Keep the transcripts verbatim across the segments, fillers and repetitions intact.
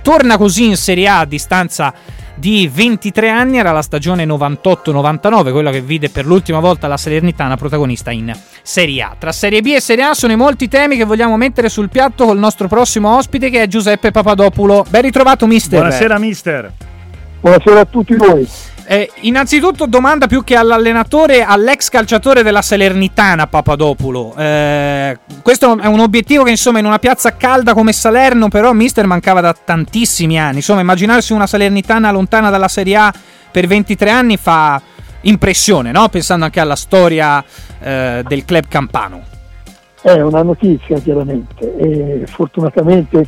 torna così in Serie A a distanza di ventitré anni. Era la stagione novantotto novantanove, quella che vide per l'ultima volta la Salernitana protagonista in Serie A. Tra Serie B e Serie A sono i molti temi che vogliamo mettere sul piatto col nostro prossimo ospite, che è Giuseppe Papadopoulo. Ben ritrovato, mister. Buonasera, mister. Buonasera a tutti voi. Eh, innanzitutto domanda più che all'allenatore, all'ex calciatore della Salernitana, Papadopoulo. Eh, questo è un obiettivo che, insomma, in una piazza calda come Salerno, però, mister, mancava da tantissimi anni. Insomma, immaginarsi una Salernitana lontana dalla Serie A per ventitré anni fa impressione, no? Pensando anche alla storia eh, del club campano. È una notizia, chiaramente, e fortunatamente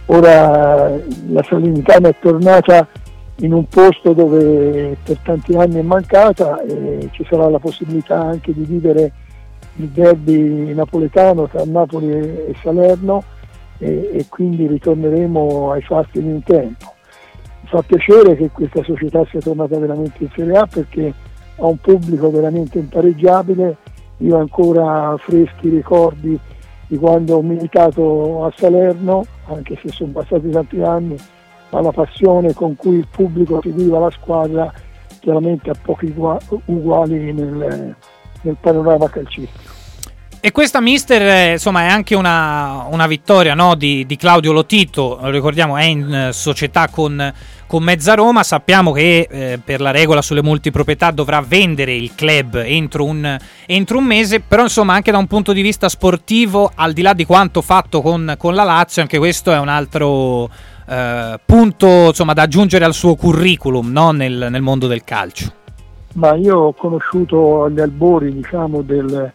ora la Salernitana è tornata in un posto dove per tanti anni è mancata, e ci sarà la possibilità anche di vivere il derby napoletano tra Napoli e Salerno, e, e quindi ritorneremo ai fasti di un tempo. Mi fa piacere che questa società sia tornata veramente in Serie A, perché ha un pubblico veramente impareggiabile. Io ho ancora freschi ricordi di quando ho militato a Salerno, anche se sono passati tanti anni, ma la passione con cui il pubblico seguiva la squadra chiaramente a pochi uguali nel, nel panorama calcistico. E questa, mister, eh, insomma, è anche una, una vittoria, no, di, di Claudio Lotito. Lo ricordiamo, è in società con, con Mezzaroma. Sappiamo che eh, per la regola sulle multiproprietà dovrà vendere il club entro un, entro un mese, però, insomma, anche da un punto di vista sportivo, al di là di quanto fatto con, con la Lazio, anche questo è un altro Uh, punto, insomma, da aggiungere al suo curriculum, no? nel, nel mondo del calcio. Ma io ho conosciuto agli albori, diciamo, del,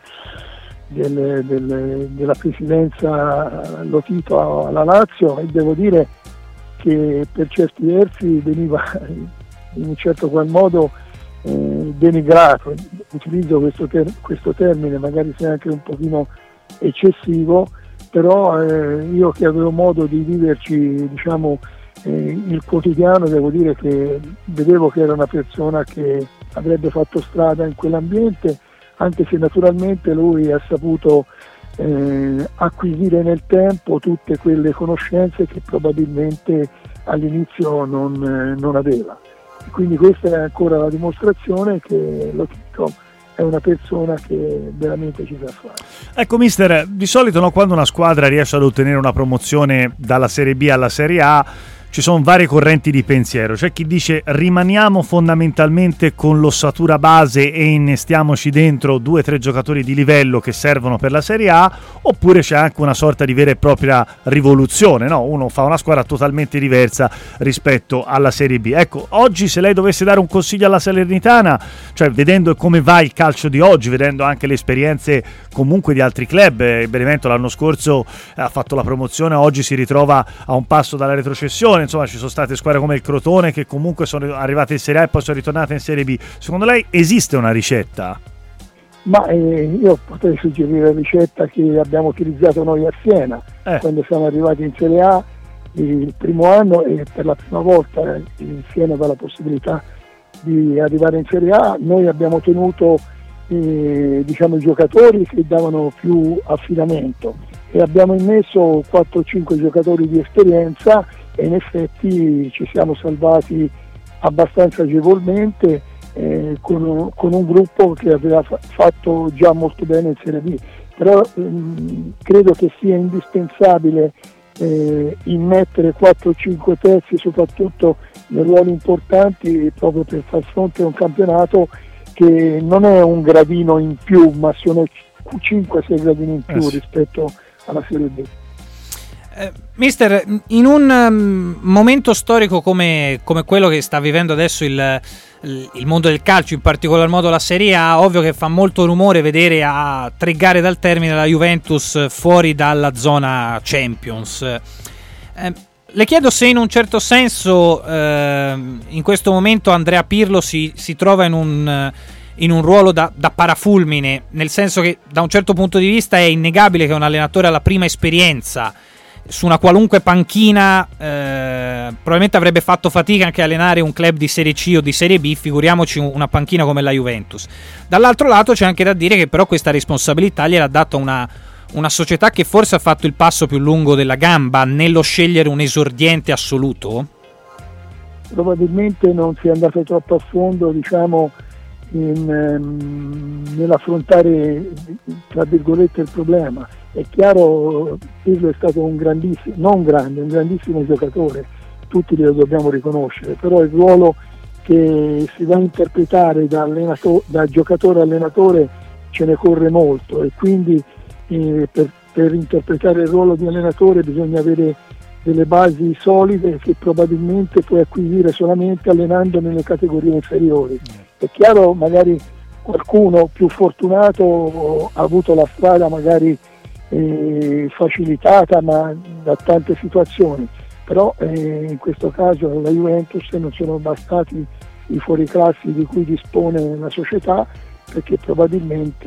del, del, della presidenza Lotito alla Lazio, e devo dire che per certi versi veniva in un certo qual modo eh, denigrato. Utilizzo questo, ter- questo termine, magari sia anche un pochino eccessivo, però eh, io che avevo modo di viverci, diciamo, eh, il quotidiano, devo dire che vedevo che era una persona che avrebbe fatto strada in quell'ambiente, anche se naturalmente lui ha saputo eh, acquisire nel tempo tutte quelle conoscenze che probabilmente all'inizio non, eh, non aveva. E quindi questa è ancora la dimostrazione che Lotito è una persona che veramente ci sa fare. Ecco, mister, di solito, no, quando una squadra riesce ad ottenere una promozione dalla Serie B alla Serie A, ci sono varie correnti di pensiero. C'è chi dice rimaniamo fondamentalmente con l'ossatura base e innestiamoci dentro due o tre giocatori di livello che servono per la Serie A, oppure c'è anche una sorta di vera e propria rivoluzione, no? Uno fa una squadra totalmente diversa rispetto alla Serie B. Ecco, oggi, se lei dovesse dare un consiglio alla Salernitana, cioè vedendo come va il calcio di oggi, vedendo anche le esperienze comunque di altri club, il Benevento l'anno scorso ha fatto la promozione, oggi si ritrova a un passo dalla retrocessione. Insomma, ci sono state squadre come il Crotone che comunque sono arrivate in Serie A e poi sono ritornate in Serie B. Secondo lei esiste una ricetta? Ma eh, io potrei suggerire la ricetta che abbiamo utilizzato noi a Siena eh. quando siamo arrivati in Serie A il primo anno, e per la prima volta il Siena aveva la possibilità di arrivare in Serie A. Noi abbiamo tenuto eh, diciamo i giocatori che davano più affidamento, e abbiamo immesso quattro o cinque giocatori di esperienza, e in effetti ci siamo salvati abbastanza agevolmente eh, con, un, con un gruppo che aveva fa- fatto già molto bene in Serie B. Però ehm, credo che sia indispensabile eh, immettere quattro o cinque pezzi, soprattutto nei ruoli importanti, proprio per far fronte a un campionato che non è un gradino in più, ma sono cinque sei gradini in più eh sì. rispetto alla Serie B. Eh, mister, in un um, momento storico come, come quello che sta vivendo adesso il, il, il mondo del calcio, in particolar modo la Serie A, ovvio che fa molto rumore vedere a tre gare dal termine la Juventus fuori dalla zona Champions. Eh, le chiedo se in un certo senso eh, in questo momento Andrea Pirlo si, si trova in un... in un ruolo da, da parafulmine, nel senso che da un certo punto di vista è innegabile che un allenatore alla prima esperienza su una qualunque panchina eh, probabilmente avrebbe fatto fatica anche a allenare un club di Serie C o di Serie B, figuriamoci una panchina come la Juventus. Dall'altro lato c'è anche da dire che però questa responsabilità gliel'ha data una, una società che forse ha fatto il passo più lungo della gamba nello scegliere un esordiente assoluto? Probabilmente non si è andato troppo a fondo, diciamo, in, ehm, nell'affrontare, tra virgolette, il problema. È chiaro, Pirlo è stato un grandissimo, non grande, un grandissimo giocatore, tutti lo dobbiamo riconoscere, però il ruolo che si va a interpretare da, da giocatore allenatore ce ne corre molto, e quindi eh, per, per interpretare il ruolo di allenatore bisogna avere delle basi solide che probabilmente puoi acquisire solamente allenando nelle categorie inferiori. È chiaro, magari qualcuno più fortunato ha avuto la strada magari eh, facilitata ma da tante situazioni, però eh, in questo caso la Juventus non sono bastati i fuoriclassi di cui dispone la società, perché probabilmente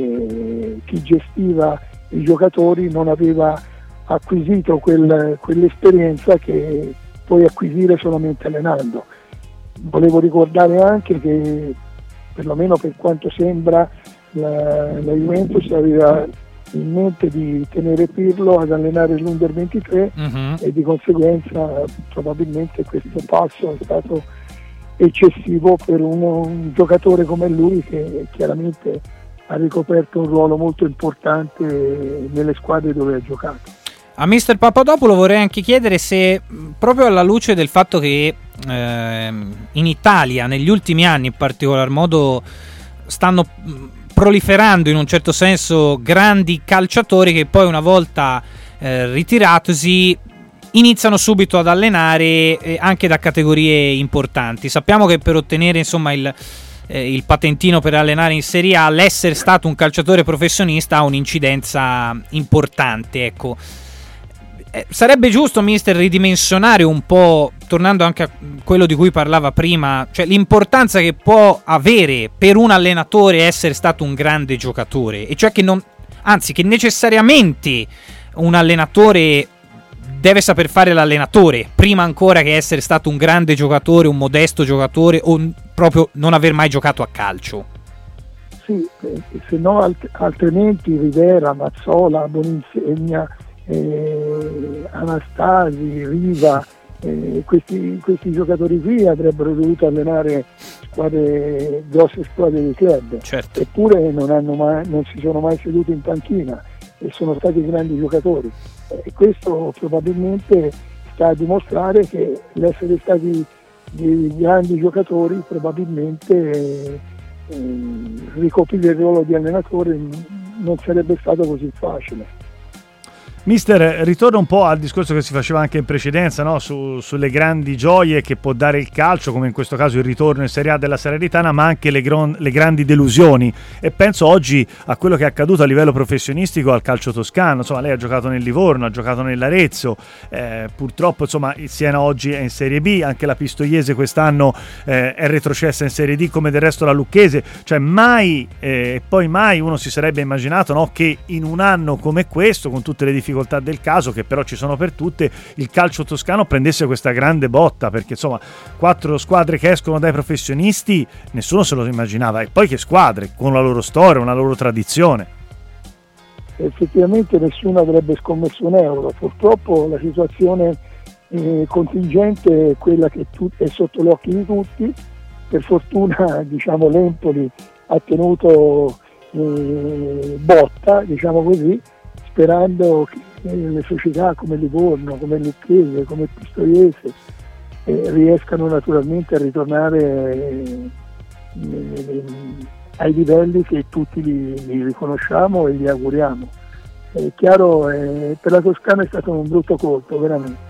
eh, chi gestiva i giocatori non aveva acquisito quel, quell'esperienza che puoi acquisire solamente allenando. Volevo ricordare anche che, perlomeno per quanto sembra, la, la Juventus aveva in mente di tenere Pirlo ad allenare l'Under ventitré, uh-huh. e di conseguenza probabilmente questo passo è stato eccessivo per uno, un giocatore come lui, che chiaramente ha ricoperto un ruolo molto importante nelle squadre dove ha giocato. A mister Papadopoulou vorrei anche chiedere se, proprio alla luce del fatto che eh, in Italia negli ultimi anni in particolar modo stanno proliferando in un certo senso grandi calciatori che poi una volta eh, ritiratosi iniziano subito ad allenare eh, anche da categorie importanti. Sappiamo che per ottenere insomma il, eh, il patentino per allenare in Serie A, l'essere stato un calciatore professionista ha un'incidenza importante, ecco. Eh, sarebbe giusto, mister, ridimensionare un po', tornando anche a quello di cui parlava prima, cioè l'importanza che può avere per un allenatore essere stato un grande giocatore, e cioè che non, anzi che necessariamente un allenatore deve saper fare l'allenatore prima ancora che essere stato un grande giocatore, un modesto giocatore, o n- proprio non aver mai giocato a calcio. Sì, eh, se no alt- altrimenti Rivera, Mazzola, Boninsegna, Eh, Anastasi, Riva, eh, questi, questi giocatori qui avrebbero dovuto allenare squadre, grosse squadre di club, certo. Eppure non, hanno mai, non si sono mai seduti in panchina e sono stati grandi giocatori, e eh, questo probabilmente sta a dimostrare che l'essere stati dei grandi giocatori probabilmente eh, eh, ricoprire il ruolo di allenatore non sarebbe stato così facile. Mister, ritorno un po' al discorso che si faceva anche in precedenza, no? Su, sulle grandi gioie che può dare il calcio, come in questo caso il ritorno in Serie A della Salernitana, ma anche le, gron- le grandi delusioni, e penso oggi a quello che è accaduto a livello professionistico al calcio toscano. Insomma, lei ha giocato nel Livorno, ha giocato nell'Arezzo, eh, purtroppo insomma il Siena oggi è in Serie B, anche la Pistoiese quest'anno eh, è retrocessa in Serie D, come del resto la Lucchese. Cioè mai e eh, poi mai uno si sarebbe immaginato, no, che in un anno come questo, con tutte le difficoltà del caso che però ci sono per tutte, il calcio toscano prendesse questa grande botta, perché insomma quattro squadre che escono dai professionisti nessuno se lo immaginava, e poi che squadre con la loro storia, una loro tradizione. Effettivamente nessuno avrebbe scommesso un euro. Purtroppo la situazione eh, contingente è quella che tu- è sotto gli occhi di tutti. Per fortuna, diciamo, l'Empoli ha tenuto eh, botta, diciamo così, sperando che le società come Livorno, come Lucchese, come Pistoiese eh, riescano naturalmente a ritornare eh, eh, ai livelli che tutti li, li riconosciamo e li auguriamo. È chiaro, eh, per la Toscana è stato un brutto colpo, veramente.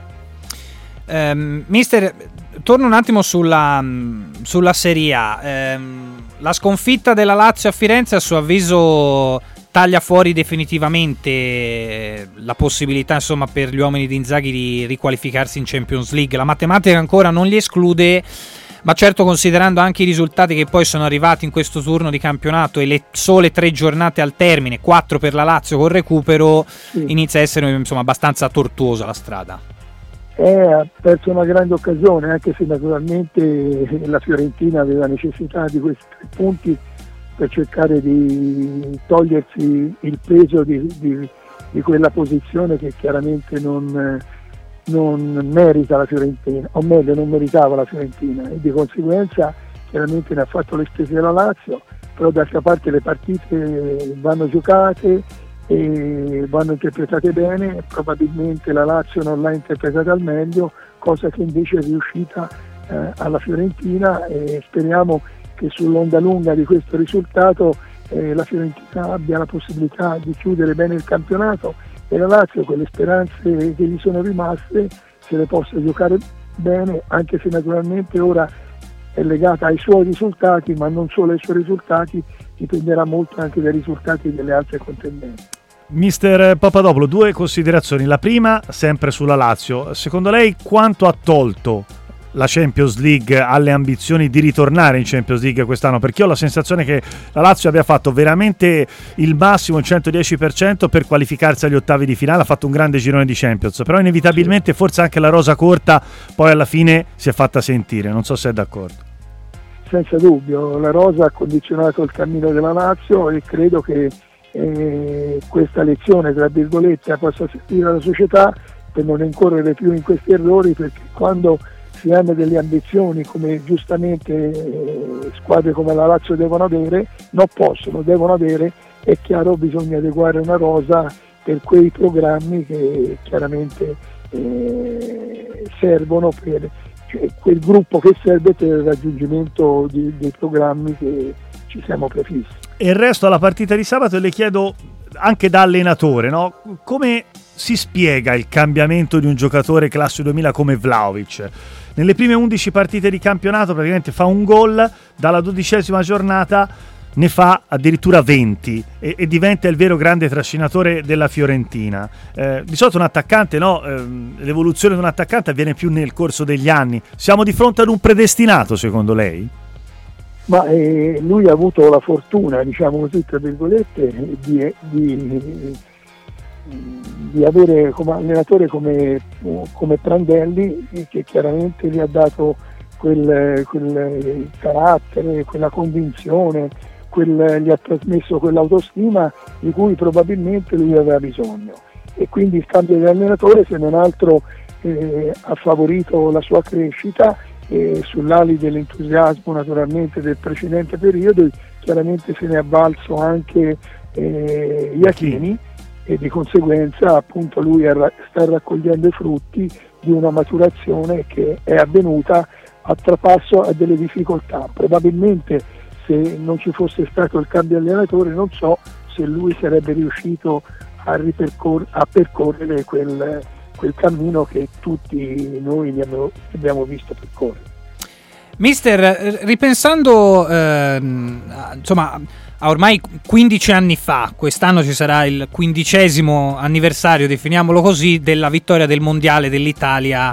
Um, mister, torno un attimo sulla, sulla Serie A. Um, la sconfitta della Lazio a Firenze, a suo avviso, taglia fuori definitivamente la possibilità, insomma, per gli uomini di Inzaghi di riqualificarsi in Champions League. La matematica ancora non li esclude, ma certo, considerando anche i risultati che poi sono arrivati in questo turno di campionato e le sole tre giornate al termine, quattro per la Lazio con recupero, sì, inizia a essere insomma abbastanza tortuosa la strada. Eh, ha perso una grande occasione, anche se naturalmente la Fiorentina aveva necessità di questi tre punti per cercare di togliersi il peso di, di, di quella posizione che chiaramente non, non merita la Fiorentina, o meglio non meritava la Fiorentina, e di conseguenza chiaramente ne ha fatto le spese della Lazio, però d'altra parte le partite vanno giocate e vanno interpretate bene, probabilmente la Lazio non l'ha interpretata al meglio, cosa che invece è riuscita eh, alla Fiorentina, e speriamo che sull'onda lunga di questo risultato eh, la Fiorentina abbia la possibilità di chiudere bene il campionato e la Lazio, quelle speranze che gli sono rimaste, se le possa giocare bene, anche se naturalmente ora è legata ai suoi risultati, ma non solo ai suoi risultati, dipenderà molto anche dai risultati delle altre contendenti. Mister Papadopoulou, due considerazioni. La prima, sempre sulla Lazio. Secondo lei quanto ha tolto la Champions League alle ambizioni di ritornare in Champions League quest'anno? Perché ho la sensazione che la Lazio abbia fatto veramente il massimo, il centodieci per cento, per qualificarsi agli ottavi di finale, ha fatto un grande girone di Champions, però inevitabilmente forse anche la rosa corta poi alla fine si è fatta sentire, non so se è d'accordo. Senza dubbio, la rosa ha condizionato il cammino della Lazio e credo che eh, questa lezione, tra virgolette, possa servire alla società per non incorrere più in questi errori, perché quando si hanno delle ambizioni, come giustamente eh, squadre come la Lazio devono avere, non possono, devono avere, è chiaro, bisogna adeguare una rosa per quei programmi che chiaramente eh, servono per, cioè, quel gruppo che serve per il raggiungimento di, dei programmi che ci siamo prefissi. E il resto alla partita di sabato le chiedo anche da allenatore, no? Come si spiega il cambiamento di un giocatore classe duemila come Vlahovic? Nelle prime undici partite di campionato praticamente fa un gol, dalla dodicesima giornata ne fa addirittura venti e, e diventa il vero grande trascinatore della Fiorentina. Eh, di solito un attaccante, no? Eh, l'evoluzione di un attaccante avviene più nel corso degli anni. Siamo di fronte ad un predestinato, secondo lei? Ma eh, lui ha avuto la fortuna, diciamo così, tra virgolette, di, di, di avere come allenatore come, come Prandelli, che chiaramente gli ha dato quel, quel carattere, quella convinzione, quel, gli ha trasmesso quell'autostima di cui probabilmente lui aveva bisogno. E quindi il cambio di allenatore, se non altro, eh, ha favorito la sua crescita. E sull'ali dell'entusiasmo naturalmente del precedente periodo, chiaramente se ne è avvalso anche eh, Iachini, e di conseguenza appunto lui sta raccogliendo i frutti di una maturazione che è avvenuta a trapasso a delle difficoltà. Probabilmente se non ci fosse stato il cambio allenatore non so se lui sarebbe riuscito a, ripercor- a percorrere quel quel cammino che tutti noi abbiamo, abbiamo visto percorrere. Mister, ripensando ehm, insomma a ormai quindici anni fa, quest'anno ci sarà il quindicesimo anniversario, definiamolo così, della vittoria del mondiale dell'Italia,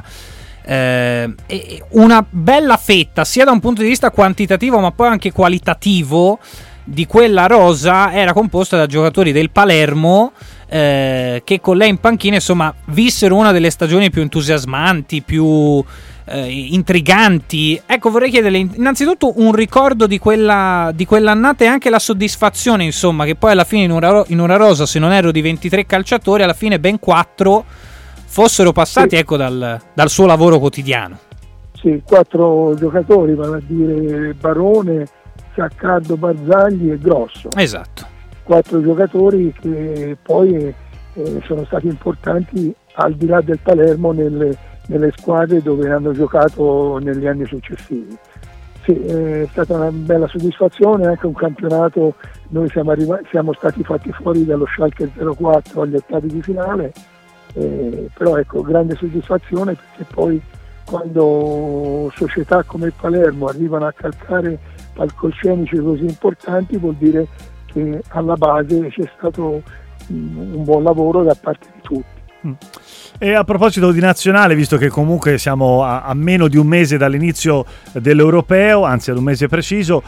eh, una bella fetta sia da un punto di vista quantitativo ma poi anche qualitativo di quella rosa era composta da giocatori del Palermo, Eh, che con lei in panchina insomma vissero una delle stagioni più entusiasmanti, più eh, intriganti. Ecco, vorrei chiederle innanzitutto un ricordo di quella di quell'annata e anche la soddisfazione insomma che poi alla fine in una, in una rosa, se non ero di ventitré calciatori, alla fine ben quattro fossero passati, sì, ecco dal, dal suo lavoro quotidiano. Sì, quattro giocatori, vale a dire Barone, Saccardo, Barzagli e Grosso. Esatto. Quattro giocatori che poi eh, sono stati importanti al di là del Palermo nelle, nelle squadre dove hanno giocato negli anni successivi. Sì, è stata una bella soddisfazione, anche un campionato, noi siamo, arrivati, siamo stati fatti fuori dallo Schalke zero quattro agli ottavi di finale, eh, però ecco, grande soddisfazione perché poi quando società come il Palermo arrivano a calcare palcoscenici così importanti vuol dire che alla base c'è stato un buon lavoro da parte di tutti. E a proposito di nazionale, visto che comunque siamo a, a meno di un mese dall'inizio dell'Europeo, anzi ad un mese preciso,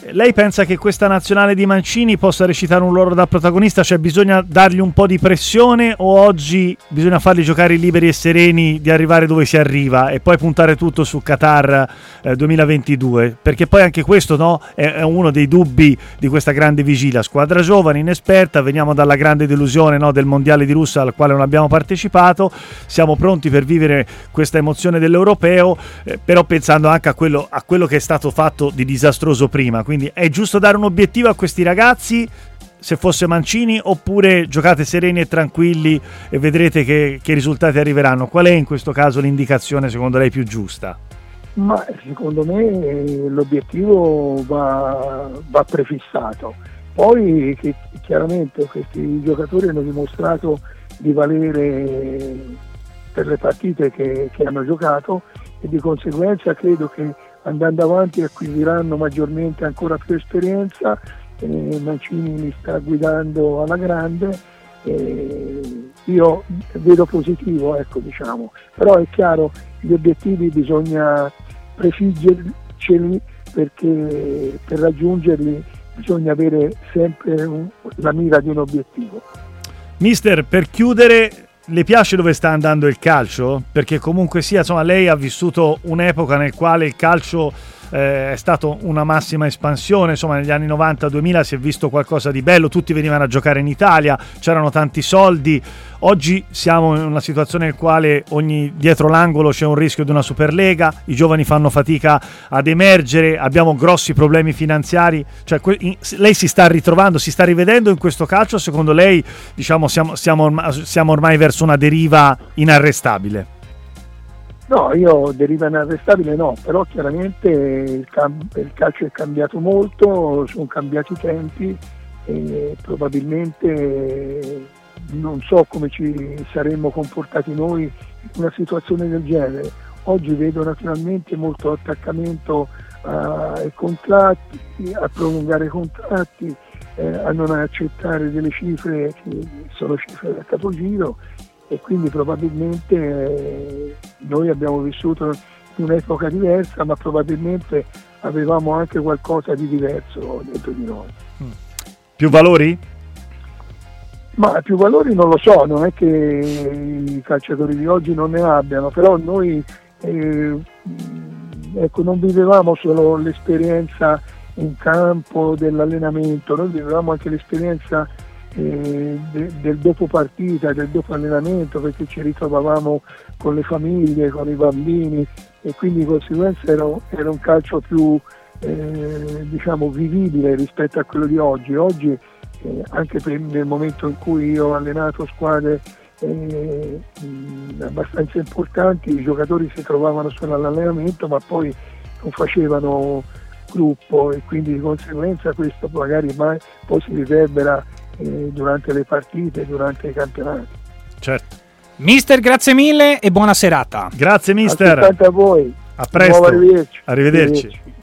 Lei pensa che questa nazionale di Mancini possa recitare un ruolo da protagonista? Cioè bisogna dargli un po' di pressione o oggi bisogna farli giocare liberi e sereni di arrivare dove si arriva e poi puntare tutto su Qatar eh, duemilaventidue? Perché poi anche questo, no, è, è uno dei dubbi di questa grande vigilia. Squadra giovane, inesperta, veniamo dalla grande delusione, no, del mondiale di Russia al quale non abbiamo partecipato, siamo pronti per vivere questa emozione dell'europeo, eh, però pensando anche a quello, a quello che è stato fatto di disastroso prima. Quindi è giusto dare un obiettivo a questi ragazzi, se fosse Mancini, oppure giocate sereni e tranquilli e vedrete che, che risultati arriveranno? Qual è in questo caso l'indicazione secondo lei più giusta? Ma secondo me l'obiettivo va, va prefissato. Poi che, chiaramente questi giocatori hanno dimostrato di valere per le partite che, che hanno giocato e di conseguenza credo che andando avanti acquisiranno maggiormente ancora più esperienza. Eh, Mancini mi sta guidando alla grande, eh, io vedo positivo, ecco, diciamo, però è chiaro, gli obiettivi bisogna prefiggerceli perché per raggiungerli bisogna avere sempre un, la mira di un obiettivo. Mister, per chiudere, le piace dove sta andando il calcio? Perché comunque sia, insomma, lei ha vissuto un'epoca nel quale il calcio eh, è stato una massima espansione, insomma negli anni novanta duemila si è visto qualcosa di bello, tutti venivano a giocare in Italia, c'erano tanti soldi. Oggi siamo in una situazione nel quale ogni dietro l'angolo c'è un rischio di una Superlega, i giovani fanno fatica ad emergere, abbiamo grossi problemi finanziari. Cioè, lei si sta ritrovando, si sta rivedendo in questo calcio? Secondo lei, diciamo, siamo, siamo, ormai, siamo ormai verso una deriva inarrestabile? No, io deriva inarrestabile no, però chiaramente il, cam- il calcio è cambiato molto, sono cambiati i tempi e probabilmente non so come ci saremmo comportati noi in una situazione del genere. Oggi vedo naturalmente molto attaccamento ai contratti, a prolungare i contratti, eh, a non accettare delle cifre che sono cifre da capogiro e quindi probabilmente eh, noi abbiamo vissuto in un'epoca diversa, ma probabilmente avevamo anche qualcosa di diverso dentro di noi. Più valori? Ma più valori non lo so, non è che i calciatori di oggi non ne abbiano, però noi eh, ecco, non vivevamo solo l'esperienza in campo dell'allenamento, noi vivevamo anche l'esperienza eh, de, del dopo partita, del dopo allenamento, perché ci ritrovavamo con le famiglie, con i bambini e quindi di conseguenza era, era un calcio più eh, diciamo vivibile rispetto a quello di oggi. Oggi Eh, anche per, nel momento in cui io ho allenato squadre eh, mh, abbastanza importanti, i giocatori si trovavano solo all'allenamento ma poi non facevano gruppo e quindi di conseguenza questo magari mai poi si riverbera eh, durante le partite, durante i campionati. Certo. Mister, grazie mille e buona serata. Grazie mister. Altrettanto a voi. A presto. Arrivederci. Arrivederci. Arrivederci.